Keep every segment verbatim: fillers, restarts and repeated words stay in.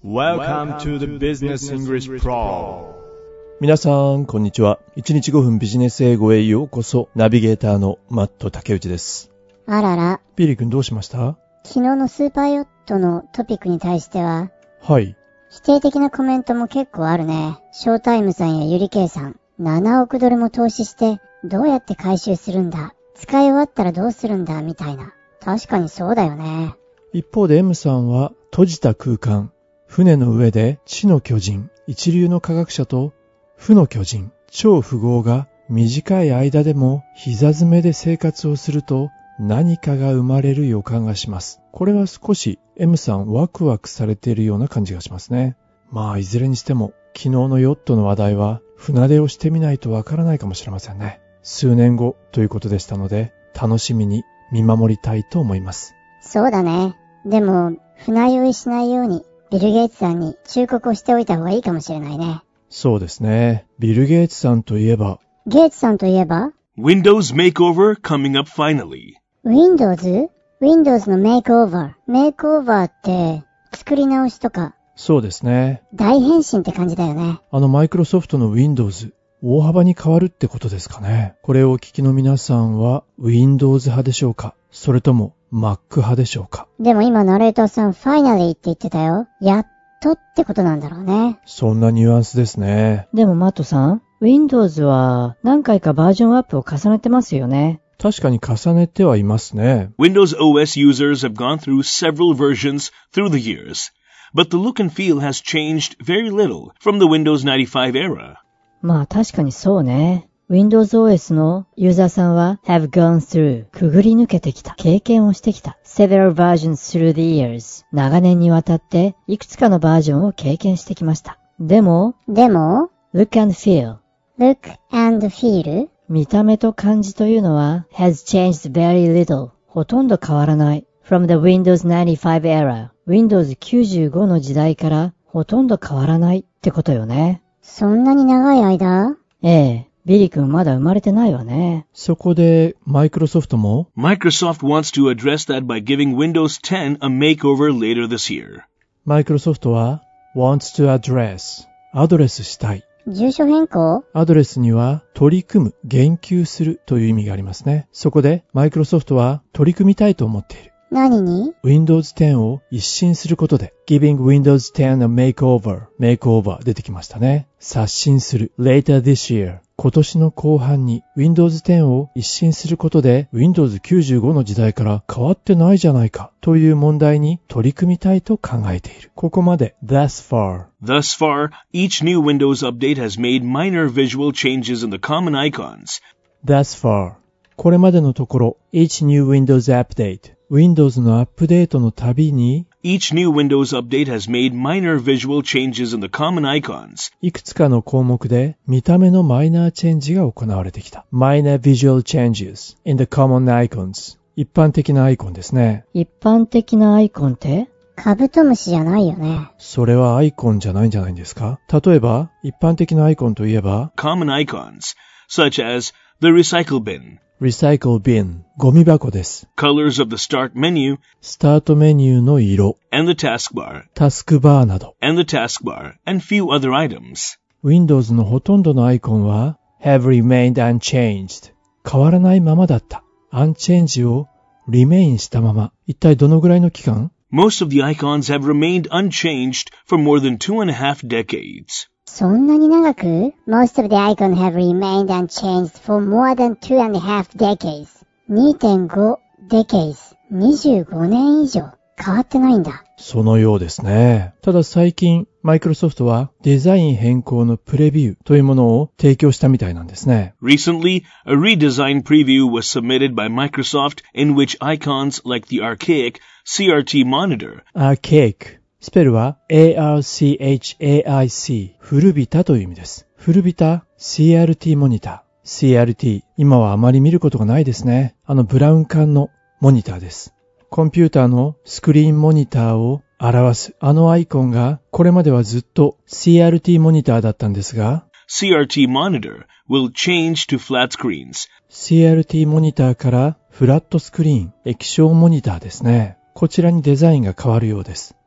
Welcome to the Business English Pro。 皆さんこんにちは。いちにちごふんビジネス英語へようこそ。ナビゲーターのマット竹内です。 あらら、 ビリー君どうしました？ 昨日のスーパーヨットのトピックに対しては、 はい。 否定的なコメントも結構あるね。ショータイムさんやユリケイさん、ななおくドルも投資してどうやって回収するんだ、使い終わったらどうするんだみたいな。確かにそうだよね。 一方で M さんは閉じた空間、船の上で知の巨人、一流の科学者と負の巨人、超富豪が短い間でも膝詰めで生活をすると何かが生まれる予感がします。これは少し M さんワクワクされているような感じがしますね。まあいずれにしても昨日のヨットの話題は船出をしてみないとわからないかもしれませんね。数年後ということでしたので楽しみに見守りたいと思います。 そうだね。でも船酔いしないようにビル・ゲイツさんに忠告をしておいた方がいいかもしれないね。 そうですね。ビル・ゲイツさんといえばゲイツさんといえば Windows Makeover coming up finally。 Windows？ Windows の Makeover。 Makeover って作り直しとか。 そうですね。 大変身って感じだよね。 あのマイクロソフトの Windows、大幅に変わるってことですかね。これをお聞きの皆さんは Windows 派でしょうか、それとも Mac 派でしょうか。 でも今ナレーターさん Finally って言ってたよ。やっとってことなんだろうね。 そんなニュアンスですね。 でもマットさん、Windows は何回かバージョンアップを重ねてますよね。 確かに重ねてはいますね。 Windows オーエス users have gone through several versions through the years, but the look and feel has changed very little from the Windows ナインティファイブ era。 まあ確かにそうね。Windows オーエス のユーザーさんは have gone through くぐり抜けてきた、経験をしてきた several versions through the years 長年にわたっていくつかのバージョンを経験してきました。でもでも look and feel Look and feel 見た目と感じというのは has changed very little ほとんど変わらない from the Windows ナインティファイブ era Windows きゅうじゅうごの時代からほとんど変わらないってことよね。 そんなに長い間？ ええ、ビリ君まだ生まれてないわね。 そこでマイクロソフトも Microsoft wants to address that by giving Windows テン a makeover later this year。 マイクロソフトは wants to address アドレスしたい。 住所変更？ アドレスには取り組む、言及するという意味がありますね。そこでマイクロソフトは取り組みたいと思っている。 何に？ Windows テンを一新することで Giving Windows テン a makeover Makeover 出てきましたね。刷新する Later this year 今年の後半に Windows テンを一新することで Windows きゅうじゅうごの時代から変わってないじゃないかという問題に取り組みたいと考えている。ここまで Thus far Thus far, each new Windows update has made minor visual changes in the common icons. Thus far これまでのところ Each new Windows update Windows のアップデートのたびに Each new Windows update has made minor visual changes in the common icons. いくつかの項目で見た目のマイナーチェンジが行われてきた。Minor visual changes in the common icons 一般的なアイコンですね。 一般的なアイコンってカブトムシじゃないよね。 それはアイコンじゃないんじゃないんですか。例えば一般的なアイコンといえば Common icons, such as the recycle bin, Recycle bin ゴミ箱です。 colors of the start menu, スタートメニューの色、 and the taskbar, タスクバーなど and the taskbar, and few other items. Windows のほとんどのアイコンは have remained unchanged 変わらないままだった。Unchange を remain したまま。一体どのぐらいの期間？ Most of the icons have remained unchanged for more than two and a half decades. そんなに長く？ Most of the icons have remained unchanged for more than two and a half decades. にてんご decades。にじゅうごねん以上変わってないんだ。 そのようですね。ただ最近、マイクロソフトはデザイン変更のプレビューというものを提供したみたいなんですね。 Recently, a redesign preview was submitted by Microsoft in which icons like the archaic シーアールティー monitor, archaic、スペルは エーアールシーエイチエーアイシー、古びたという意味です。古びた シーアールティー モニター。シーアールティー、今はあまり見ることがないですね。あのブラウン管のモニターです。コンピューターのスクリーンモニターを表すあのアイコンがこれまではずっと シーアールティー モニターだったんですがシーアールティー monitor will change to flat screens. シーアールティー モニターからフラットスクリーン、液晶モニターですね。こちらにデザインが変わるようです。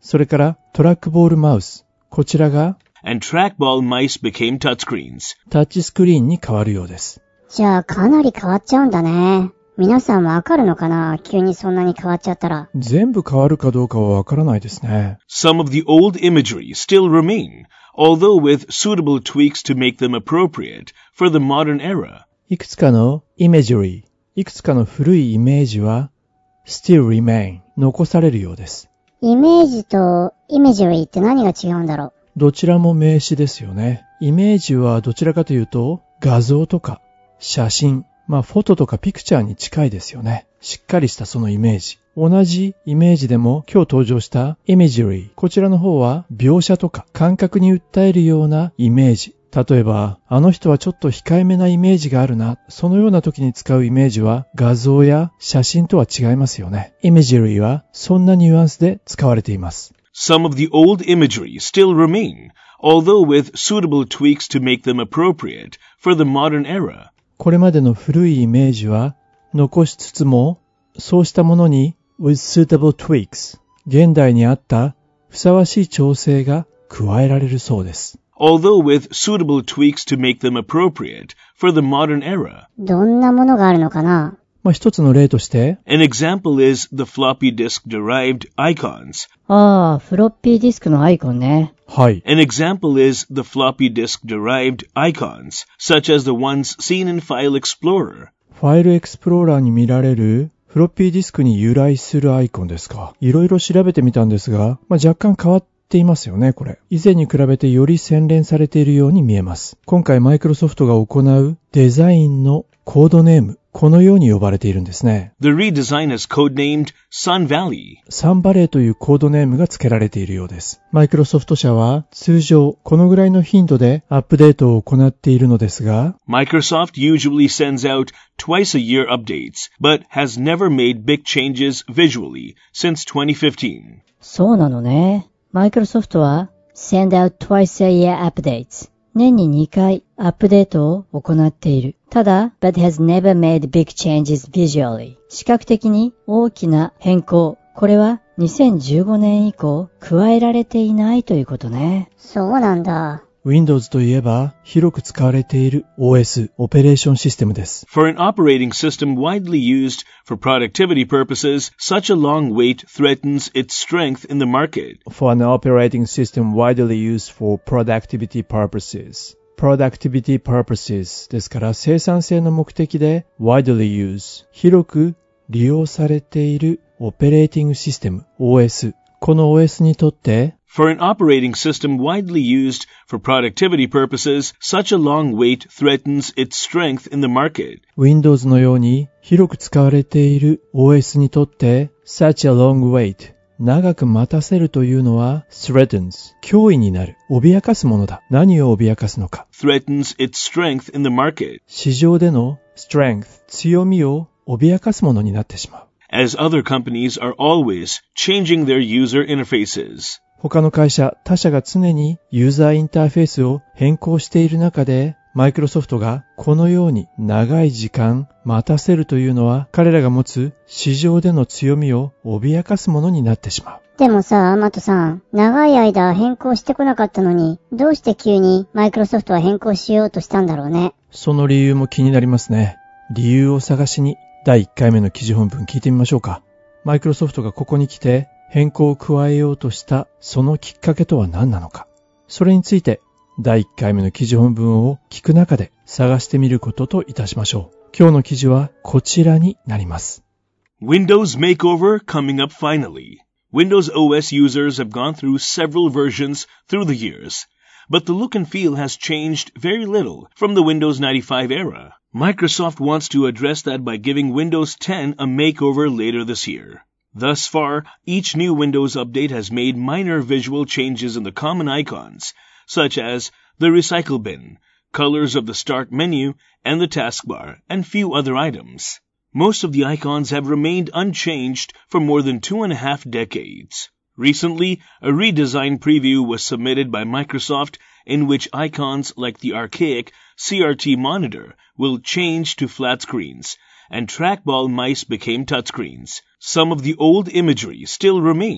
それからトラックボールマウス。こちらが And trackball mice became touchscreens. タッチスクリーンに変わるようです。 じゃあかなり変わっちゃうんだね。皆さんわかるのかな？急にそんなに変わっちゃったら。 全部変わるかどうかはわからないですね。 Some of the old imagery still remain, although with suitable tweaks to make them appropriate for the modern era. いくつかのイメージリー、いくつかの古いイメージは still remain 残されるようです。 イメージとイメージリーって何が違うんだろう？ どちらも名詞ですよね。イメージはどちらかというと画像とか写真、まあフォトとかピクチャーに近いですよね。しっかりしたそのイメージ。同じイメージでも今日登場したイメージリー、こちらの方は描写とか感覚に訴えるようなイメージ。例えば、あの人はちょっと控えめなイメージがあるな。そのような時に使うイメージは画像や写真とは違いますよね。イメージリーはそんなニュアンスで使われています。 Some of the old imagery still remain, although with suitable tweaks to make them appropriate for the modern era. これまでの古いイメージは残しつつも、そうしたものに with suitable tweaks 現代に合ったふさわしい調整が加えられるそうです。 Although with suitable tweaks to make them appropriate for the modern era. どんなものがあるのかな？ まあ、一つの例として、 An example is the floppy disk derived icons. ああ、フロッピーディスクのアイコンね。 はい。 An example is the floppy disk derived icons, such as the ones seen in File Explorer. ファイルエクスプローラーに見られるフロッピーディスクに由来するアイコンですか。いろいろ調べてみたんですが、まあ、若干変わっていますよね、これ。以前に比べてより洗練されているように見えます。今回マイクロソフトが行うデザインのコードネーム、このように呼ばれているんですね。 The redesign is codenamed Sun Valley. サンバレーというコードネームが付けられているようです。マイクロソフト社は通常このぐらいの頻度でアップデートを行っているのですが、 Microsoft usually sends out twice a year updates, but has never made big changes visually since twenty fifteen. そうなのね。マイクロソフトは send out twice a year updates。年ににかいアップデートを行っている。ただ、but has never made big changes visually。視覚的に大きな変更。これはにせんじゅうごねん以降加えられていないということね。 そうなんだ。 Windows といえば広く使われている オーエス、オペレーションシステムです。 For an operating system widely used for productivity purposes, such a long wait threatens its strength in the market. For an operating system widely used for productivity purposes. productivity purposes ですから生産性の目的で widely used 広く利用されているオペレーティングシステム オーエス。この オーエス にとって For an operating system widely used for productivity purposes, such a long wait threatens its strength in the market. Windows のように広く使われている オーエス にとって such a long wait 長く待たせるというのは threatens 脅威になる脅かすものだ。何を脅かすのか threatens its strength in the market. 市場での strength 強みを脅かすものになってしまう。 As other companies are always changing their user interfaces. 他の会社、他社が常にユーザーインターフェースを変更している中で、マイクロソフトがこのように長い時間待たせるというのは、彼らが持つ市場での強みを脅かすものになってしまう。 でもさ、マトさん、長い間変更してこなかったのに、どうして急にマイクロソフトは変更しようとしたんだろうね。 その理由も気になりますね。理由を探しにだいいっかいめの記事本文聞いてみましょうか。マイクロソフトがここに来て変更を加えようとしたそのきっかけとは何なのか。それについてだいいっかいめの記事本文を聞く中で探してみることといたしましょう。今日の記事はこちらになります。 Windows Makeover coming up finally. Windows オーエス users have gone through several versions through the years, but the look and feel has changed very little from the Windows ninety-five era. Microsoft wants to address that by giving Windows ten a makeover later this year. Thus far, each new Windows update has made minor visual changes in the common icons, such as the recycle bin, colors of the start menu, and the taskbar, and few other items. Most of the icons have remained unchanged for more than two and a half decades. Recently, a redesign preview was submitted by Microsoft in which icons like the archaic C R T monitor will change to flat screens, and trackball mice became touchscreens. Some of the old imagery still remain,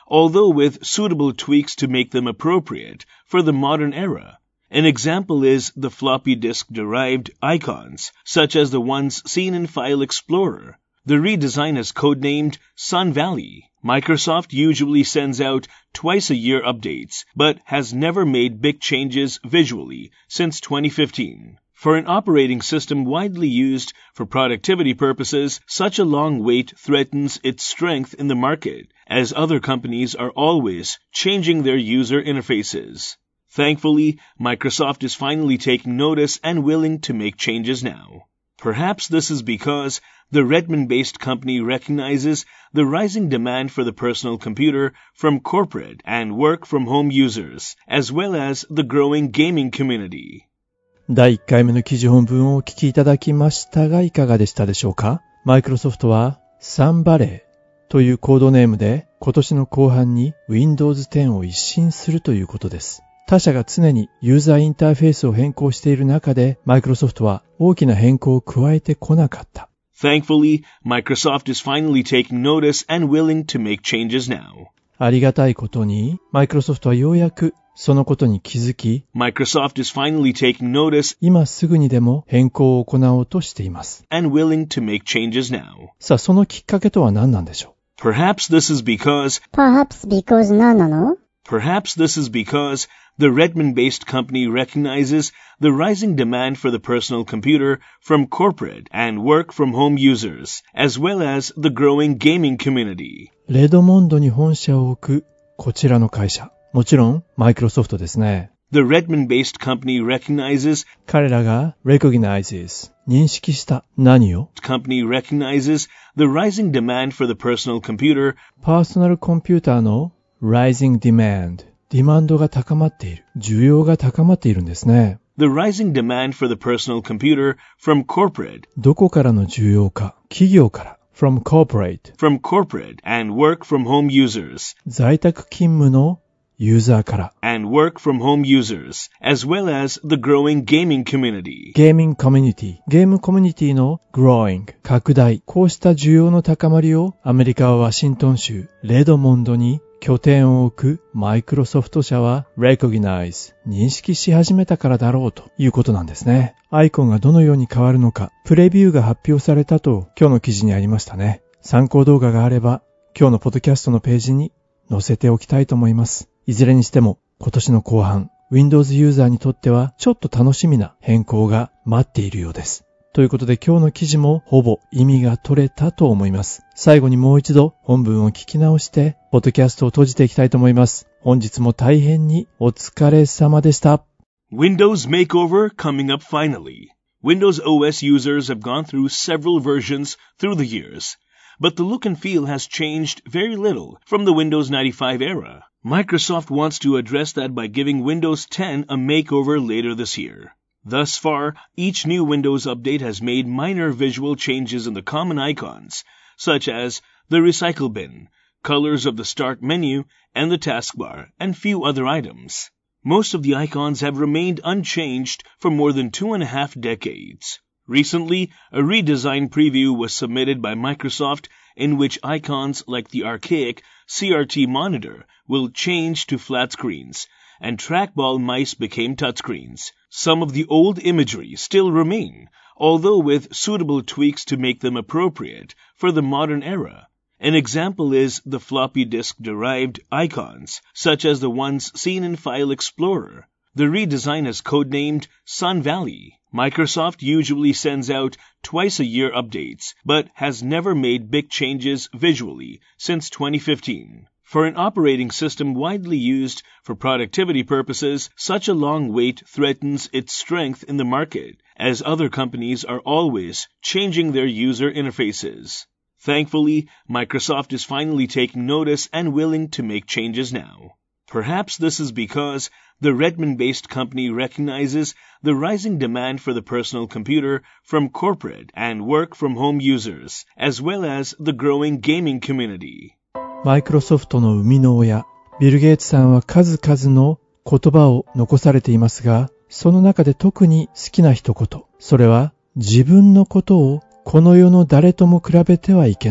although with suitable tweaks to make them appropriate for the modern era. An example is the floppy disk-derived icons, such as the ones seen in File Explorer. The redesign is codenamed Sun Valley. Microsoft usually sends out twice-a-year updates, but has never made big changes visually since twenty fifteen. For an operating system widely used for productivity purposes, such a long wait threatens its strength in the market, as other companies are always changing their user interfaces. Thankfully, Microsoft is finally taking notice and willing to make changes now. Perhaps this is because the Redmond-based company recognizes the rising demand for the personal computer from corporate and work-from-home users, as well as the growing gaming community. だいいっかいめの記事本文をお聞きいただきましたがいかがでしたでしょうか。マイクロソフトはサンバレーというコードネームで今年の後半に ウィンドウズテン を一新するということです。他社が常にユーザーインターフェースを変更している中で、マイクロソフトは大きな変更を加えてこなかった。 Thankfully, Microsoft is finally taking notice and willing to make changes now. ありがたいことに、マイクロソフトはようやくそのことに気づき、 Microsoft is finally taking notice 今すぐにでも変更を行おうとしています。 and willing to make changes now. さあ、そのきっかけとは何なんでしょう。Perhaps this is because Perhaps because 何なの Perhaps this is because the Redmond-based company recognizes the rising demand for the personal computer from corporate and work-from-home users, as well as the growing gaming community. レドモンドに本社を置くこちらの会社。もちろん、マイクロソフトですね。 The Redmond-based company recognizes 彼らが recognizes 認識した何を company recognizes the rising demand for the personal computer パーソナルコンピューターの rising demand ディマンドが高まっている。需要が高まっているんですね。 The rising demand for the personal computer from corporate どこからの需要か。企業から。from corporate from corporate and work-from-home users 在宅勤務のユーザーから and work-from-home users, as well as the growing gaming community. ゲーミングコミュニティ、ゲームコミュニティの growing、拡大、こうした需要の高まりをアメリカはワシントン州レドモンドに拠点を置くマイクロソフト社は recognize、認識し始めたからだろうということなんですね。アイコンがどのように変わるのか、プレビューが発表されたと今日の記事にありましたね。参考動画があれば今日のポッドキャストのページに載せておきたいと思います。いずれにしても今年の後半、Windows ユーザーにとってはちょっと楽しみな変更が待っているようです。ということで今日の記事もほぼ意味が取れたと思います。最後にもう一度本文を聞き直して、ポッドキャストを閉じていきたいと思います。本日も大変にお疲れ様でした。 Windows Makeover coming up finally. Windows O S users have gone through several versions through the years, but the look and feel has changed very little from the Windows ninety-five era. Microsoft wants to address that by giving Windows ten a makeover later this year. Thus far, each new Windows update has made minor visual changes in the common icons, such as the recycle bin, colors of the start menu, and the taskbar, and few other items. Most of the icons have remained unchanged for more than two and a half decades. Recently, a redesign preview was submitted by Microsoft in which icons like the archaic C R T monitor will change to flat screens, and trackball mice became touchscreens. Some of the old imagery still remain, although with suitable tweaks to make them appropriate for the modern era. An example is the floppy disk-derived icons, such as the ones seen in File Explorer. The redesign is codenamed Sun Valley. Microsoft usually sends out twice-a-year updates, but has never made big changes visually since twenty fifteen. For an operating system widely used for productivity purposes, such a long wait threatens its strength in the market, as other companies are always changing their user interfaces. Thankfully, Microsoft is finally taking notice and willing to make changes now. Perhaps this is because the Redmond-based company recognizes the rising demand for the personal computer from corporate and work-from-home users, as well as the growing gaming community. マイクロソフトの生みの親、ビル・ゲイツさんは数々の言葉を残されていますが、その中で特に好きな一言、それは自分のことをこの世の誰とも比べてはいけない。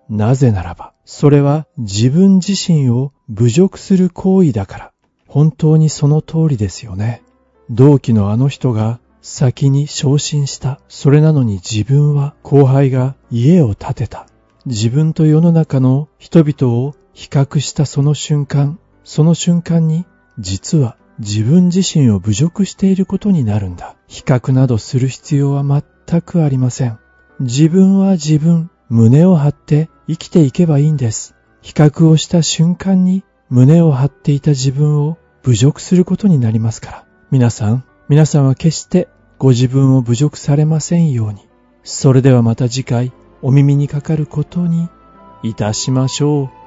なぜならば、それは自分自身を侮辱する行為だから。本当にその通りですよね。同期のあの人が先に昇進した。それなのに自分は、後輩が家を建てた。自分と世の中の人々を比較したその瞬間、その瞬間に実は自分自身を侮辱していることになるんだ。比較などする必要は全くありません。自分は自分、胸を張って生きていけばいいんです。比較をした瞬間に胸を張っていた自分を侮辱することになりますから。皆さん、皆さんは決してご自分を侮辱されませんように。それではまた次回お耳にかかることにいたしましょう。